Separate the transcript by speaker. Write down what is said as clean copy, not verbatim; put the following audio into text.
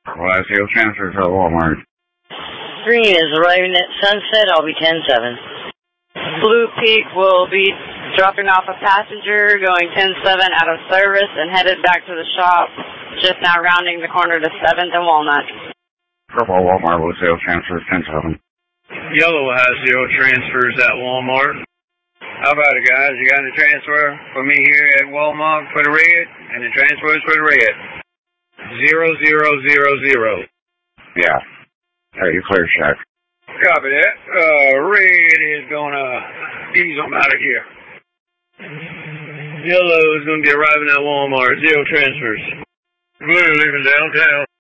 Speaker 1: Class zero transfers at Walmart.
Speaker 2: Green is arriving at Sunset. I'll be 10-7.
Speaker 3: Blue Peak will be dropping off a passenger going 10-7 out of service and headed back to the shop. Just now rounding the corner to 7th and Walnut.
Speaker 1: Purple Walmart with zero transfers 10-7.
Speaker 4: Yellow has zero transfers at Walmart.
Speaker 5: How about it, guys? You got any transfer for me here at Walmart for the red? And the transfers for the red? 0000.
Speaker 1: Yeah. Hey, you clear, check.
Speaker 5: Copy that. Red is gonna ease them out of here.
Speaker 4: Yellow is gonna be arriving at Walmart. Zero transfers.
Speaker 5: Blue leaving downtown.